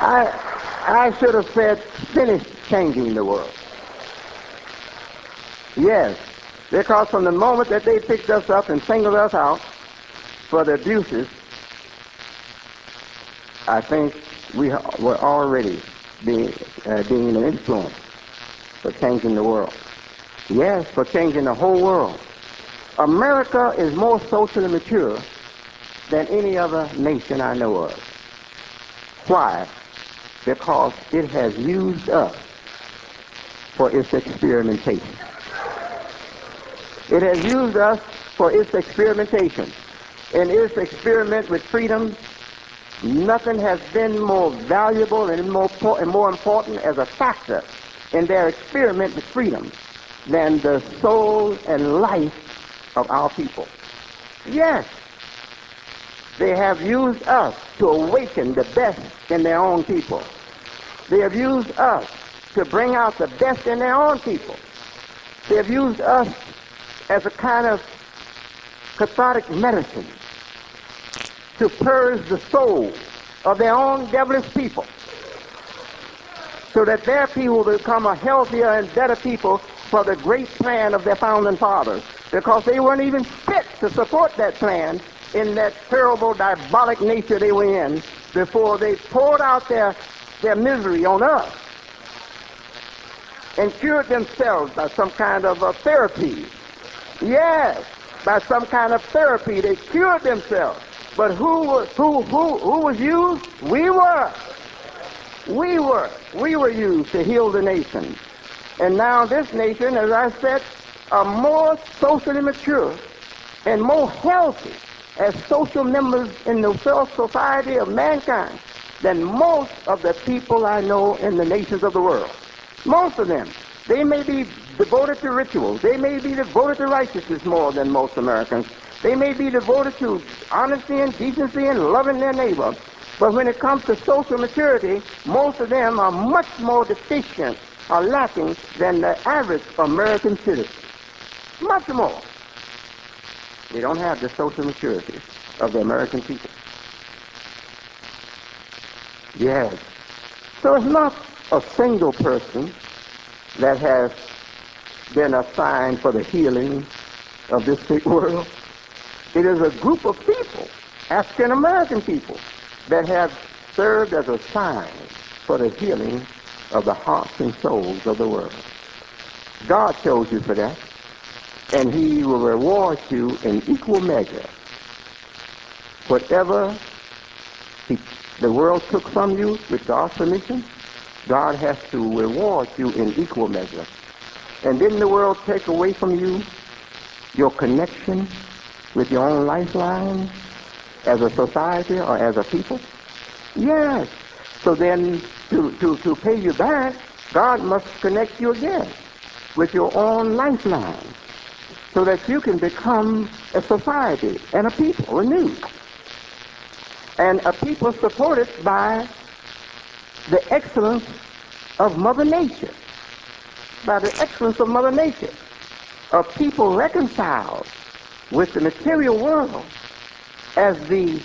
I should have said finish changing the world. Yes, because from the moment that they picked us up and singled us out for the abuses, I think we were already being an influence for changing the world. Yes, for changing the whole world. America is more socially mature than any other nation I know of. Why? Because it has used us for its experimentation. It has used us for its experimentation. In its experiment with freedom, nothing has been more valuable and more important as a factor in their experiment with freedom than the soul and life of our people. Yes, they have used us to awaken the best in their own people. They have used us to bring out the best in their own people. They have used us as a kind of cathartic medicine to purge the soul of their own devilish people, so that their people will become a healthier and better people for the great plan of their founding fathers, because they weren't even fit to support that plan in that terrible, diabolic nature they were in before they poured out their misery on us and cured themselves by some kind of a therapy. Yes, by some kind of therapy they cured themselves. But who was used? We were. We were used to heal the nation. And now this nation, as I said, are more socially mature and more healthy as social members in the society of mankind than most of the people I know in the nations of the world. Most of them. They may be devoted to rituals. They may be devoted to righteousness more than most Americans. They may be devoted to honesty and decency and loving their neighbor. But when it comes to social maturity, most of them are much more deficient or lacking than the average American citizen. Much more. They don't have the social maturity of the American people. Yes. So it's not a single person that has been assigned for the healing of this sick world. It is a group of people, African American people, that have served as a sign for the healing of the hearts and souls of the world. God chose you for that, and He will reward you in equal measure. Whatever the world took from you with God's permission, God has to reward you in equal measure. And didn't the world take away from you your connection with your own lifeline as a society or as a people? Yes. So then to pay you back, God must connect you again with your own lifeline so that you can become a society and a people anew. And a people supported by the excellence of Mother Nature. By the excellence of Mother Nature. A people reconciled with the material world as the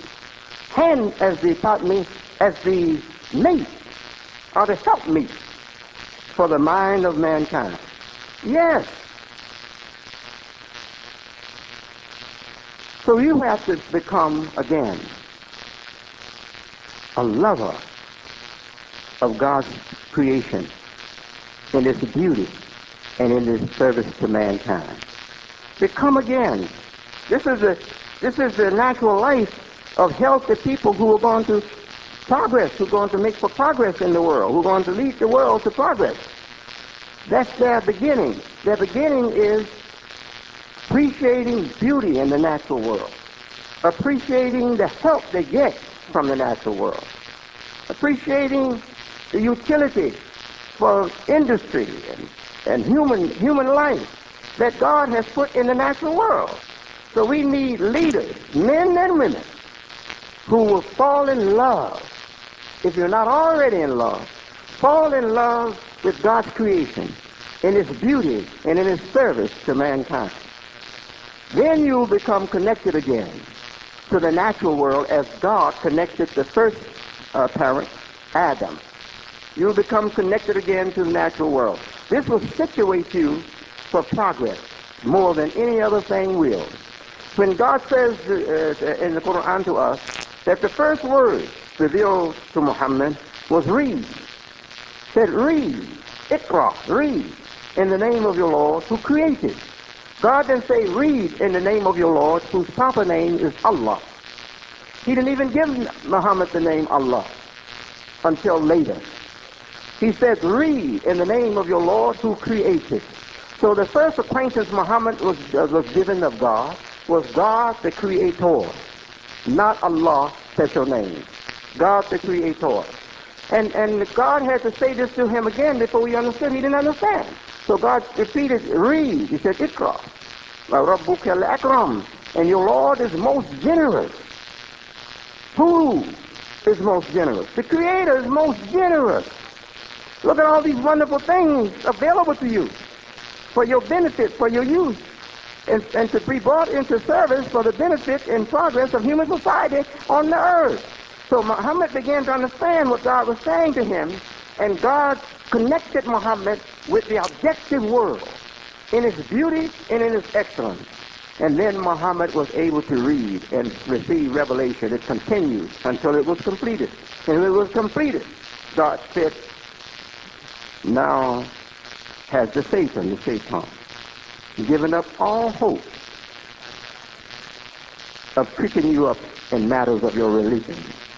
mate or the helpmeet for the mind of mankind. Yes. So you have to become again a lover of God's creation in its beauty and in its service to mankind. Become again. This is the natural life of healthy people who are going to progress, who are going to make for progress in the world, who are going to lead the world to progress. That's their beginning. Their beginning is appreciating beauty in the natural world, appreciating the help they get from the natural world, appreciating the utility for industry and human life that God has put in the natural world. So we need leaders, men and women, who will fall in love. If you're not already in love, fall in love with God's creation, in its beauty and in its service to mankind. Then you'll become connected again to the natural world as God connected the first parent Adam. You'll become connected again to the natural world. This will situate you for progress more than any other thing will. When God says in the Quran to us that the first word revealed to Muhammad was read, said read, Iqra, read in the name of your Lord who created. God didn't say read in the name of your Lord whose proper name is Allah. He didn't even give Muhammad the name Allah until later. He said read in the name of your Lord who created. So the first acquaintance Muhammad was given of God was God the Creator, not Allah special name. God the Creator. And God had to say this to him again before he understood. He didn't understand. So God repeated, read. He said, Iqra. وَرَبُّكَ الْأَكْرَمُ. And your Lord is most generous. Who is most generous? The Creator is most generous. Look at all these wonderful things available to you for your benefit, for your use, and to be brought into service for the benefit and progress of human society on the earth. So Muhammad began to understand what God was saying to him, and God connected Muhammad with the objective world in its beauty and in its excellence. And then Muhammad was able to read and receive revelation. It continued until it was completed. And when it was completed, God said, now has the Satan, given up all hope of tricking you up in matters of your religion.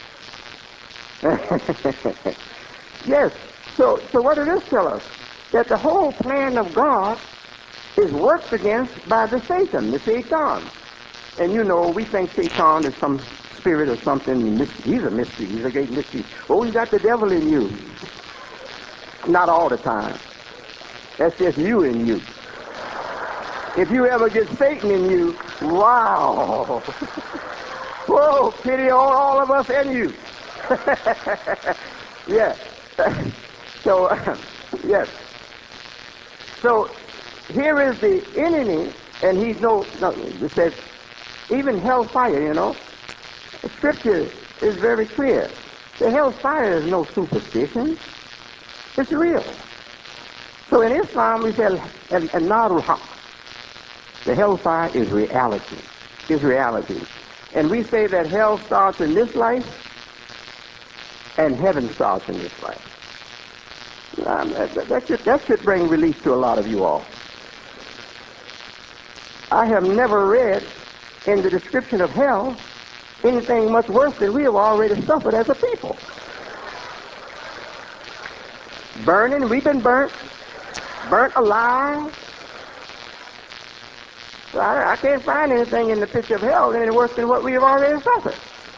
Yes. So what does this tell us? That the whole plan of God is worked against by the Satan. And you know, we think Satan is some spirit or something. He's a mystery. He's a great mystery. Oh, you got the devil in you. Not all the time. That's just you in you. If you ever get Satan in you, wow. Whoa, pity on all of us and you. Yes. So, yes. So, here is the enemy, and he's it says, even hellfire, you know. The scripture is very clear. The hellfire is no superstition. It's real. So in Islam, we say, Narul Haq. The hellfire is reality. Is reality. And we say that hell starts in this life, and heaven starts in this life. That should bring relief to a lot of you all. I have never read in the description of hell anything much worse than we have already suffered as a people. Burning, we've been burnt alive. So I can't find anything in the picture of hell any worse than what we have already suffered.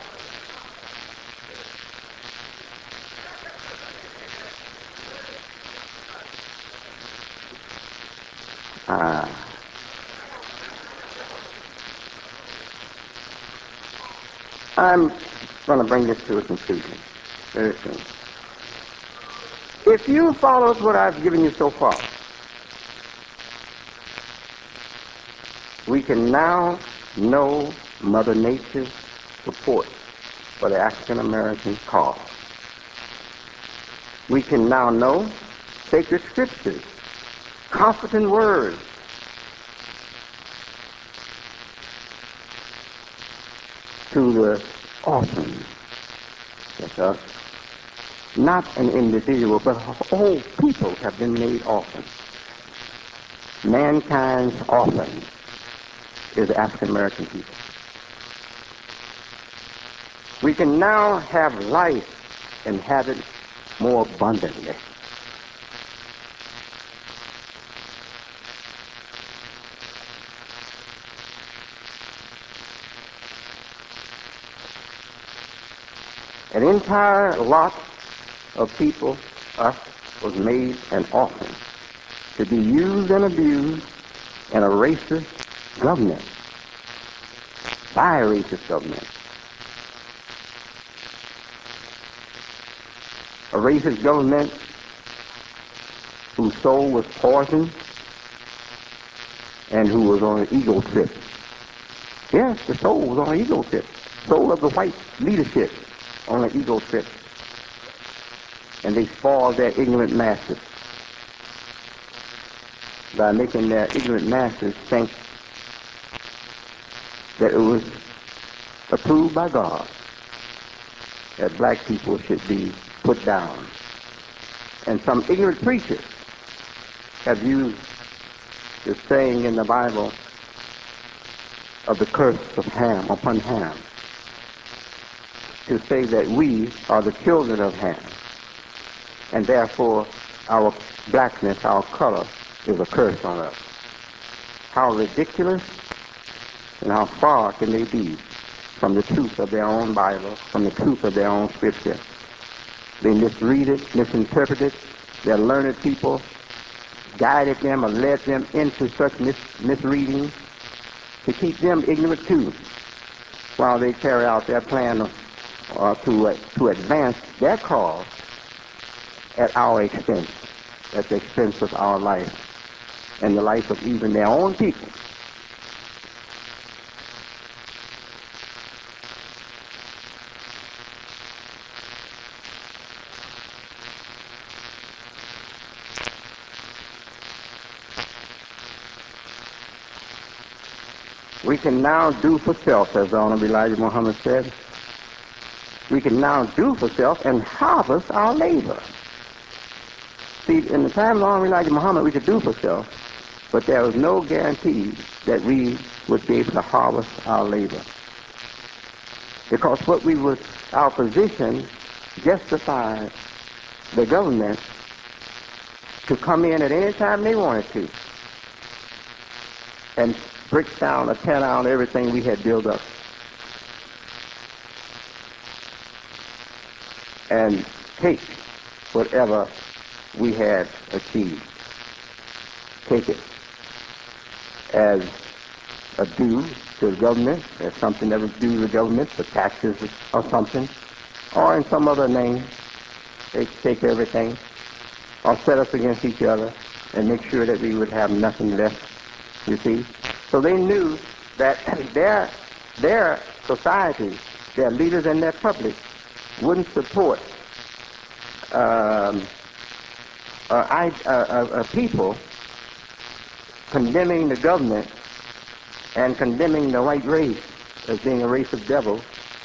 I'm going to bring this to a conclusion very soon. If you followed what I've given you so far, we can now know Mother Nature's support for the African American cause. We can now know sacred scriptures, comforting words, to the orphans. That's us. Not an individual, but whole people have been made orphans. Mankind's orphan is the African American people. We can now have life and have it more abundantly. An entire lot of people, us, was made an orphan to be used and abused in a racist government, by a racist government. A racist government whose soul was poisoned and who was on an ego trip. Yes, the soul was on an ego trip. Soul of the white leadership on an ego trip. and they spoiled their ignorant masses by making their ignorant masses think that it was approved by God that black people should be put down. And some ignorant preachers have used the saying in the Bible of the curse of Ham upon Ham to say that we are the children of Ham, and therefore our blackness, our color, is a curse on us. How ridiculous and how far can they be from the truth of their own Bible, from the truth of their own Scripture? They misread it, misinterpret it. Their learned people guided them or led them into such misreading to keep them ignorant too, while they carry out their plan to advance their cause at our expense, at the expense of our life and the life of even their own people. We can now do for self, as the Honorable Elijah Muhammad said. We can now do for self and harvest our labor. See, in the time of the Honorable Elijah Muhammad, we could do for self, but there was no guarantee that we would be able to harvest our labor. Because our position justified the government to come in at any time they wanted to and break down or tear down everything we had built up and take whatever we had achieved. Take it as a due to the government, as something that was due to the government, for taxes or something, or in some other name. They take everything or set us against each other and make sure that we would have nothing left, you see. So they knew that their society, their leaders and their public wouldn't support people condemning the government and condemning the white race as being a race of devils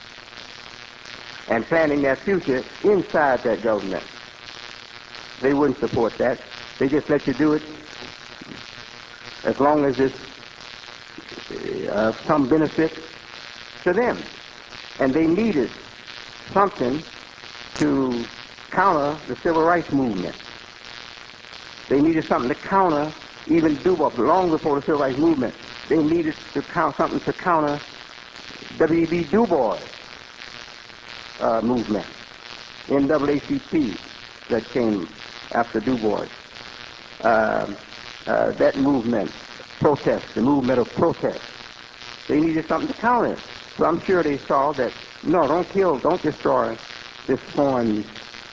and planning their future inside that government. They wouldn't support that. They just let you do it as long as it's some benefit to them. And they needed something to counter the civil rights movement. They needed something to counter even Du Bois, long before the civil rights movement. They needed something to counter W.E.B. Du Bois movement, NAACP that came after Du Bois. That movement, protest, the movement of protest. They needed something to counter it. So I'm sure they saw that, no, don't kill, don't destroy this foreign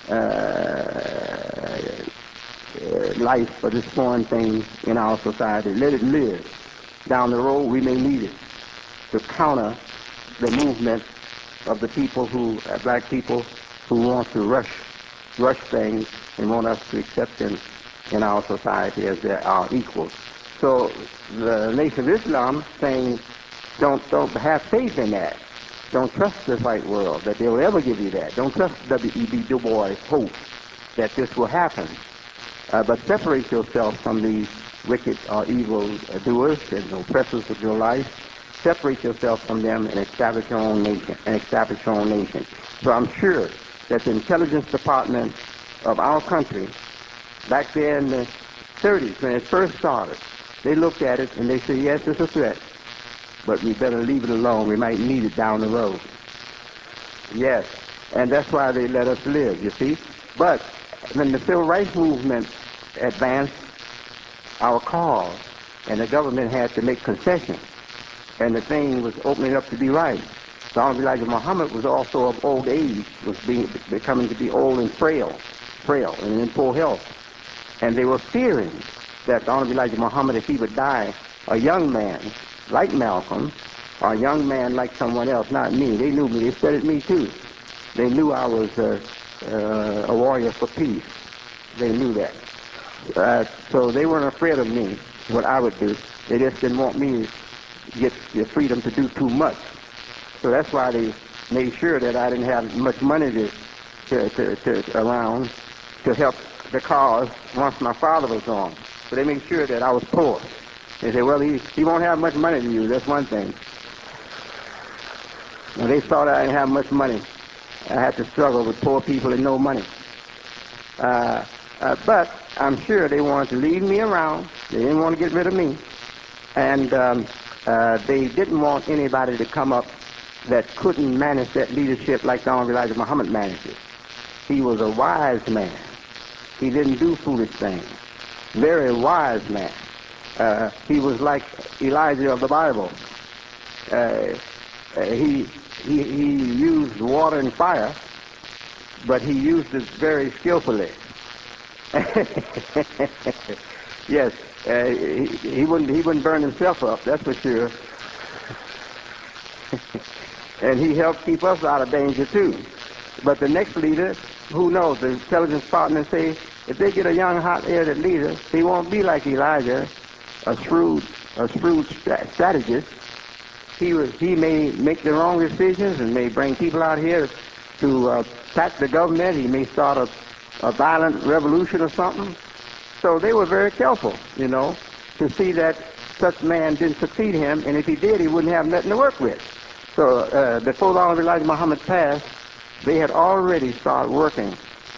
life or this foreign thing in our society. Let it live. Down the road, we may need it to counter the movement of the people black people who want to rush things and want us to accept them in our society as our equals. So the Nation of Islam saying, don't have faith in that. Don't trust the white world that they will ever give you that. Don't trust W.E.B. Du Bois' hope that this will happen. But separate yourself from these wicked or evil doers and oppressors of your life. Separate yourself from them and establish your own nation. So I'm sure that the intelligence department of our country, back there in the 30s when it first started, they looked at it and they said, yes, it's a threat, but we better leave it alone. We might need it down the road. Yes, and that's why they let us live, you see. But when the civil rights movement advanced our cause, and the government had to make concessions, and the thing was opening up to be right. So Honorable Elijah Muhammad was also of old age, was becoming to be old and frail and in poor health. And they were fearing that the Honorable Elijah Muhammad, if he would die a young man like Malcolm, or a young man like someone else, not me. They knew me. They studied me too. They knew I was a warrior for peace. They knew that. So they weren't afraid of me, what I would do. They just didn't want me to get the freedom to do too much. So that's why they made sure that I didn't have much money to around to help the cause once my father was gone. So they made sure that I was poor. They said, well, he won't have much money to use. That's one thing. Now, they thought I didn't have much money. I had to struggle with poor people and no money. But I'm sure they wanted to leave me around. They didn't want to get rid of me. And they didn't want anybody to come up that couldn't manage that leadership like the Honorable Elijah Muhammad managed it. He was a wise man. He didn't do foolish things. Very wise man. He was like Elijah of the Bible. He used water and fire, but he used it very skillfully. Yes, he wouldn't burn himself up, that's for sure. And he helped keep us out of danger too. But the next leader, who knows? The intelligence partners say if they get a young, hot-headed leader, he won't be like Elijah, a shrewd strategist. He may make the wrong decisions and may bring people out here to attack the government. He may start a violent revolution or something. So they were very careful, to see that such man didn't succeed him, and if he did, he wouldn't have nothing to work with. So before the Honorable Elijah Muhammad passed, they had already started working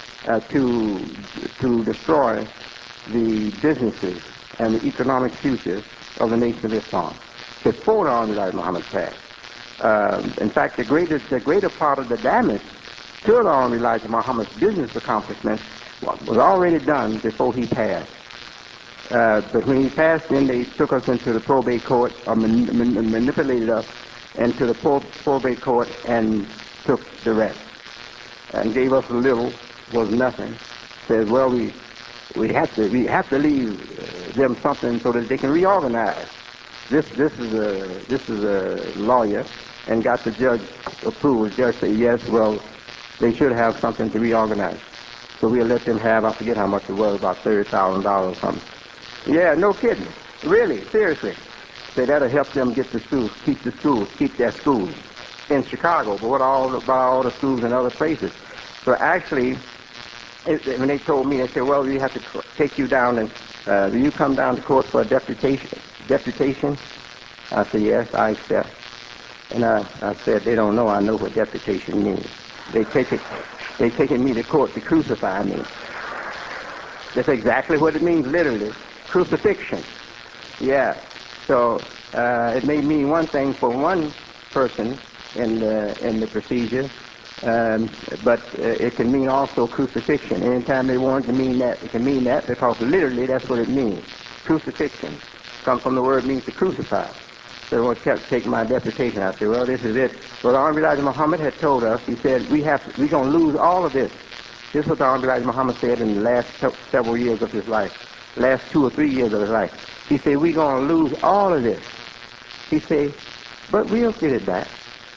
to destroy the businesses and the economic future of the Nation of Islam before the Honorable Elijah Muhammad passed. In fact, the greater part of the damage to the Honorable Elijah Muhammad's business accomplishments was already done before he passed. But when he passed, then they took us into the probate court, or manipulated us into the probate court and took the rest. And gave us a little, was nothing. Said, well, we have to leave them something so that they can reorganize. This is a lawyer, and got the judge approval. The judge said, yes, well, they should have something to reorganize. So we'll let them have, I forget how much it was, about $30,000 or something. Yeah, no kidding. Really, seriously. So that'll help them get the schools, keep their schools in Chicago, but what about all the schools in other places? So actually, when they told me, they said, well, we have to take you down and will you come down to court for a deputation? I said, yes, I accept. And I said, they don't know I know what deputation means. They taking me to court to crucify me. That's exactly what it means, literally. Crucifixion. Yeah. So it may mean one thing for one person in the procedure, but it can mean also crucifixion. Anytime they want to mean that, it can mean that because literally that's what it means. Crucifixion comes from the word means to crucify. So they want to take my deputation. I said, well, this is it. Well, the Honorable Elijah Muhammad had told us, he said, we're going to lose all of this. This is what the Honorable Elijah Muhammad said in the last several years of his life, last 2 or 3 years of his life. He said, we're going to lose all of this. He said, but we'll get it back.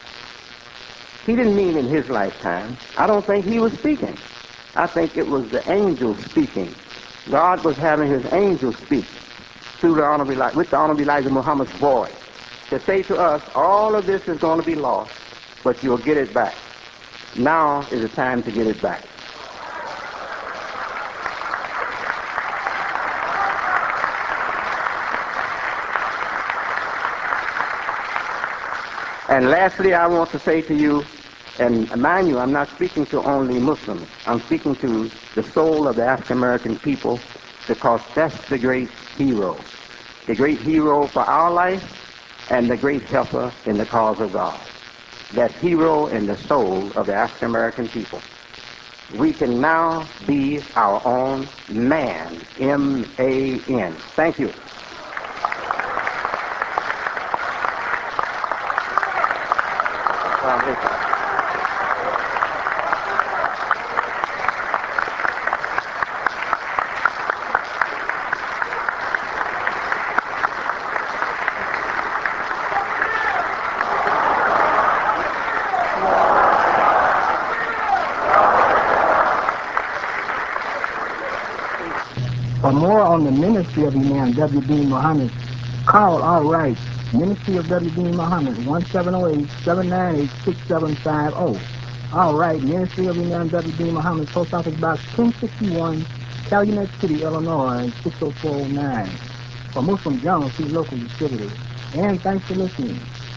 He didn't mean in his lifetime. I don't think he was speaking. I think it was the angel speaking. God was having his angel speak through with the Honorable Elijah Muhammad's voice to say to us, all of this is going to be lost, but you'll get it back. Now is the time to get it back. And lastly, I want to say to you, and mind you, I'm not speaking to only Muslims. I'm speaking to the soul of the African American people, because that's the great hero. The great hero for our life and the great helper in the cause of God. That hero in the soul of the African American people. We can now be our own man. M-A-N. Thank you. For more on the ministry of Imam W.D. Muhammad, call our right, Ministry of W.D. Muhammad, 1708-798-6750. All right, Ministry of Imam W.D. Muhammad, Post Office Box 1061, Calumet City, Illinois, 60409. For Muslim Journal, see local distributors. And thanks for listening.